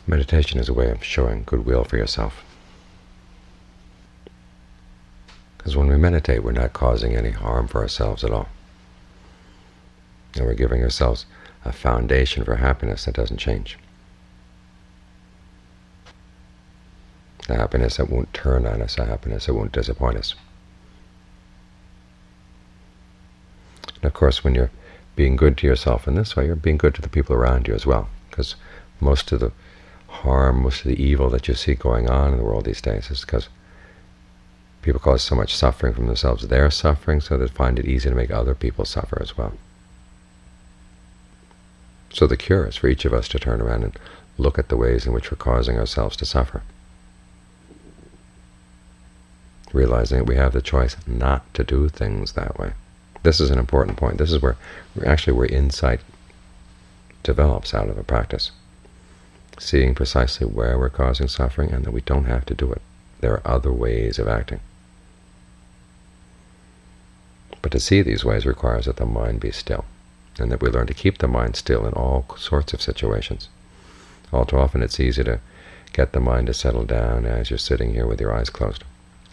Meditation is a way of showing goodwill for yourself. Because when we meditate, we're not causing any harm for ourselves at all. And we're giving ourselves a foundation for happiness that doesn't change. A happiness that won't turn on us, a happiness that won't disappoint us. And of course, when you're being good to yourself in this way, you're being good to the people around you as well. Because most of the harm, most of the evil that you see going on in the world these days is because people cause so much suffering from themselves. They're suffering, so they find it easy to make other people suffer as well. So the cure is for each of us to turn around and look at the ways in which we're causing ourselves to suffer, realizing that we have the choice not to do things that way. This is an important point. This is where insight develops out of a practice, seeing precisely where we're causing suffering and that we don't have to do it. There are other ways of acting. But to see these ways requires that the mind be still, and that we learn to keep the mind still in all sorts of situations. All too often it's easy to get the mind to settle down as you're sitting here with your eyes closed.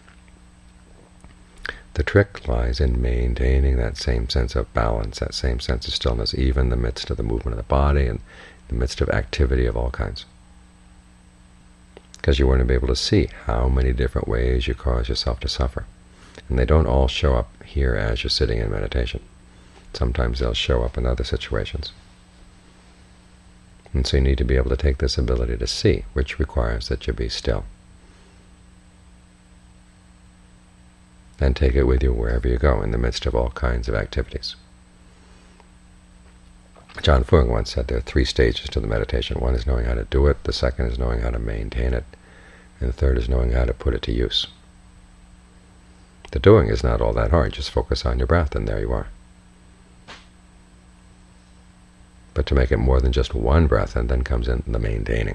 The trick lies in maintaining that same sense of balance, that same sense of stillness, even in the midst of the movement of the body and in the midst of activity of all kinds. Because you want to be able to see how many different ways you cause yourself to suffer. And they don't all show up here as you're sitting in meditation. Sometimes they'll show up in other situations. And so you need to be able to take this ability to see, which requires that you be still. And take it with you wherever you go, in the midst of all kinds of activities. John Fung once said there are 3 stages to the meditation. One is knowing how to do it, the second is knowing how to maintain it, and the third is knowing how to put it to use. The doing is not all that hard. Just focus on your breath, and there you are. But to make it more than just one breath, and then comes in the maintaining.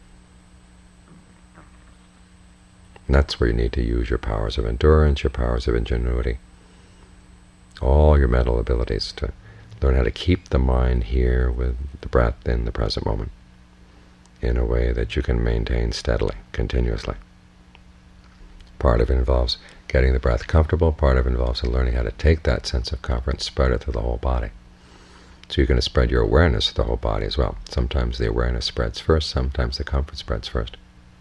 And that's where you need to use your powers of endurance, your powers of ingenuity, all your mental abilities to learn how to keep the mind here with the breath in the present moment in a way that you can maintain steadily, continuously. Part of it involves getting the breath comfortable. Part of it involves learning how to take that sense of comfort and spread it through the whole body. So you're going to spread your awareness through the whole body as well. Sometimes the awareness spreads first, sometimes the comfort spreads first.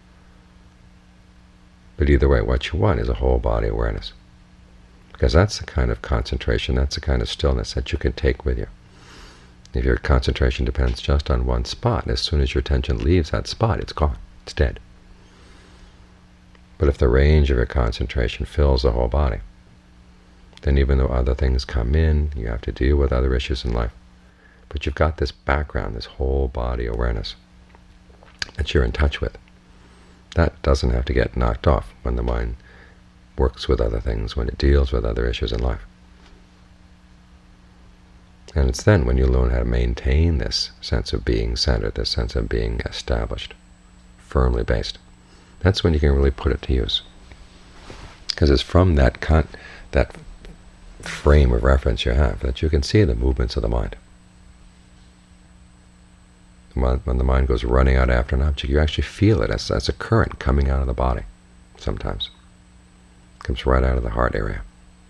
But either way, what you want is a whole body awareness, because that's the kind of concentration, that's the kind of stillness that you can take with you. If your concentration depends just on one spot, as soon as your attention leaves that spot, it's gone, it's dead. But if the range of your concentration fills the whole body, then even though other things come in, you have to deal with other issues in life, but you've got this background, this whole body awareness that you're in touch with. That doesn't have to get knocked off when the mind works with other things, when it deals with other issues in life. And it's then when you learn how to maintain this sense of being centered, this sense of being established, firmly based. That's when you can really put it to use. Because it's from that frame of reference you have that you can see the movements of the mind. When the mind goes running out after an object, you actually feel it as a current coming out of the body sometimes. It comes right out of the heart area.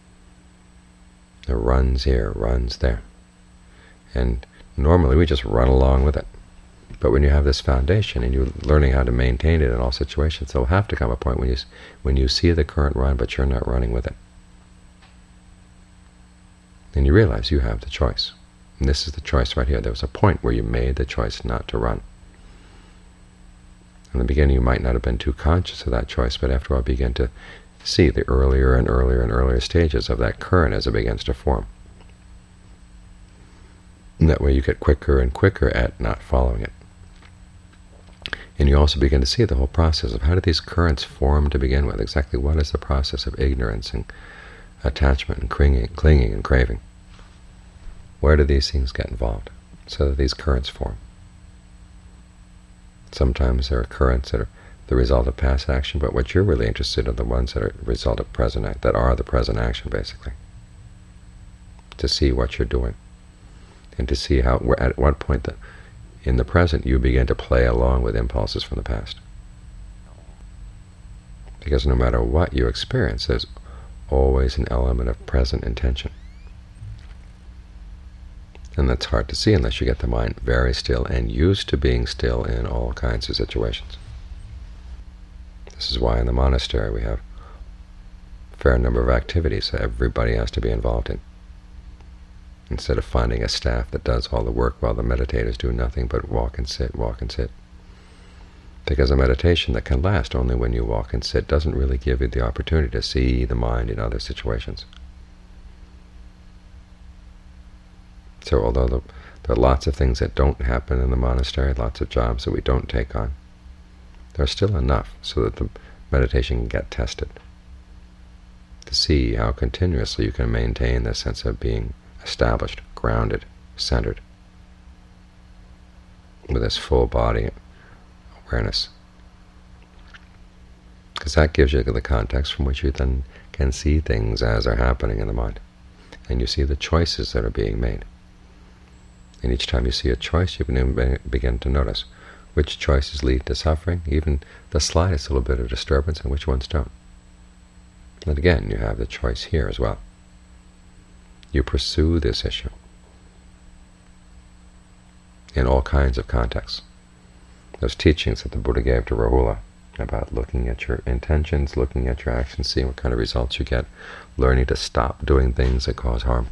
It runs here, runs there. And normally we just run along with it. But when you have this foundation and you're learning how to maintain it in all situations, there will have to come a point when you see the current run, but you're not running with it. And you realize you have the choice. And this is the choice right here. There was a point where you made the choice not to run. In the beginning you might not have been too conscious of that choice, but after a while begin to see the earlier and earlier and earlier stages of that current as it begins to form. And that way you get quicker and quicker at not following it. And you also begin to see the whole process of how do these currents form to begin with. Exactly what is the process of ignorance and attachment and clinging and craving. Where do these things get involved so that these currents form? Sometimes there are currents that are the result of past action, but what you're really interested in are the ones that are the result of present act, that are the present action, basically. To see what you're doing, and to see how, at what point in the present you begin to play along with impulses from the past. Because no matter what you experience, there's always an element of present intention. And that's hard to see unless you get the mind very still and used to being still in all kinds of situations. This is why in the monastery we have a fair number of activities that everybody has to be involved in. Instead of finding a staff that does all the work while the meditators do nothing but walk and sit, walk and sit. Because a meditation that can last only when you walk and sit doesn't really give you the opportunity to see the mind in other situations. So although there are lots of things that don't happen in the monastery, lots of jobs that we don't take on, there's still enough so that the meditation can get tested, to see how continuously you can maintain this sense of being established, grounded, centered, with this full body awareness. Because that gives you the context from which you then can see things as they're happening in the mind. And you see the choices that are being made. And each time you see a choice, you can begin to notice which choices lead to suffering, even the slightest little bit of disturbance, and which ones don't. And again, you have the choice here as well. You pursue this issue in all kinds of contexts. Those teachings that the Buddha gave to Rahula about looking at your intentions, looking at your actions, seeing what kind of results you get, learning to stop doing things that cause harm.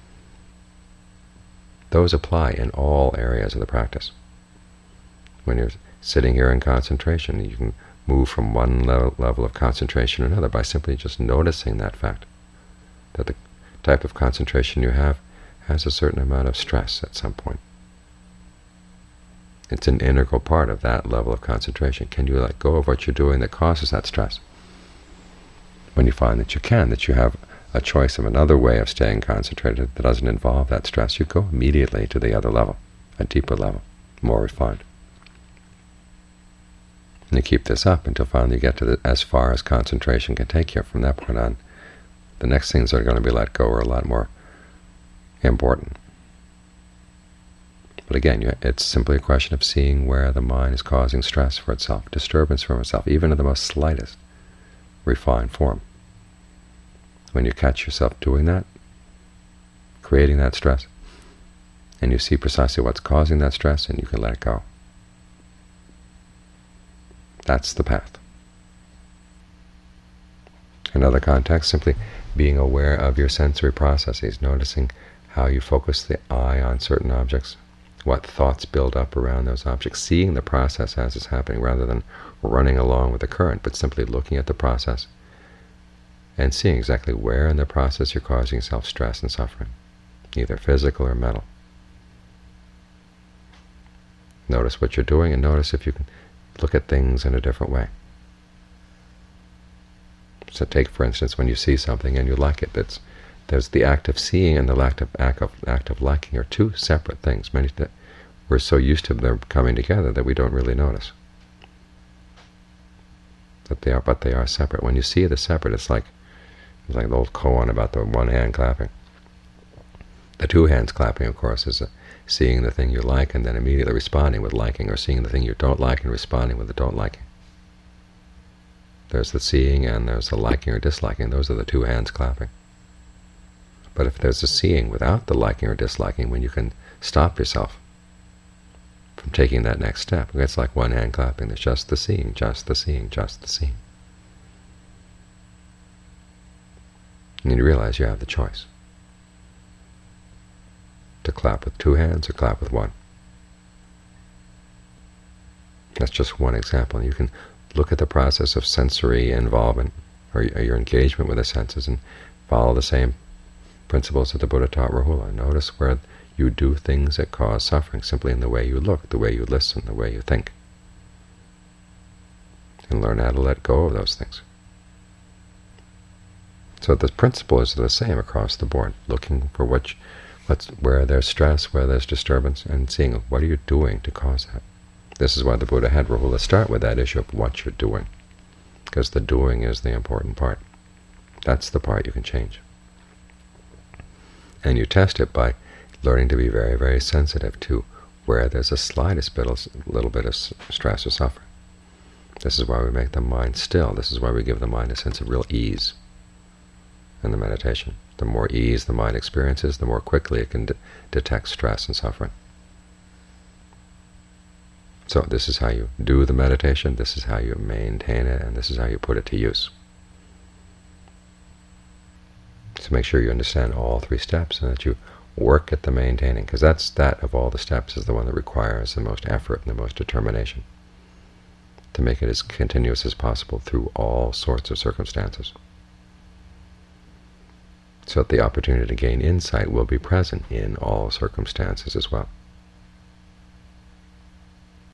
Those apply in all areas of the practice. When you're sitting here in concentration, you can move from one level of concentration to another by simply just noticing that fact, that the type of concentration you have has a certain amount of stress at some point. It's an integral part of that level of concentration. Can you let go of what you're doing that causes that stress? When you find that you can, that you have a choice of another way of staying concentrated that doesn't involve that stress, you go immediately to the other level, a deeper level, more refined. And you keep this up until finally you get to as far as concentration can take you. From that point on, the next things that are going to be let go are a lot more important. But again, it's simply a question of seeing where the mind is causing stress for itself, disturbance from itself, even in the most slightest refined form. When you catch yourself doing that, creating that stress, and you see precisely what's causing that stress, and you can let it go. That's the path. Another context, simply being aware of your sensory processes, noticing how you focus the eye on certain objects, what thoughts build up around those objects, seeing the process as it's happening rather than running along with the current, but simply looking at the process and seeing exactly where in the process you're causing yourself stress and suffering, either physical or mental. Notice what you're doing and notice if you can look at things in a different way. So take, for instance, when you see something and you like it, there's the act of seeing and the act of liking are two separate things. We're so used to them coming together that we don't really notice that they are, but they are separate. When you see the separate, it's like the old koan about the one hand clapping. The two hands clapping, of course, is seeing the thing you like and then immediately responding with liking, or seeing the thing you don't like and responding with the don't liking. There's the seeing and there's the liking or disliking. Those are the two hands clapping. But if there's a seeing without the liking or disliking, when you can stop yourself from taking that next step, it's like one hand clapping. There's just the seeing, just the seeing, just the seeing. And you realize you have the choice to clap with two hands or clap with one. That's just one example. You can look at the process of sensory involvement or your engagement with the senses and follow the same principles that the Buddha taught Rahula. Notice where you do things that cause suffering simply in the way you look, the way you listen, the way you think, and learn how to let go of those things. So the principle is the same across the board, looking for where there's stress, where there's disturbance, and seeing what are you doing to cause that. This is why the Buddha had Rahula start with that issue of what you're doing, because the doing is the important part. That's the part you can change. And you test it by learning to be very, very sensitive to where there's the slightest little bit of stress or suffering. This is why we make the mind still. This is why we give the mind a sense of real ease in the meditation. The more ease the mind experiences, the more quickly it can detect stress and suffering. So this is how you do the meditation, this is how you maintain it, and this is how you put it to use. So make sure you understand all three steps and that you work at the maintaining, because that of all the steps is the one that requires the most effort and the most determination to make it as continuous as possible through all sorts of circumstances, so that the opportunity to gain insight will be present in all circumstances as well.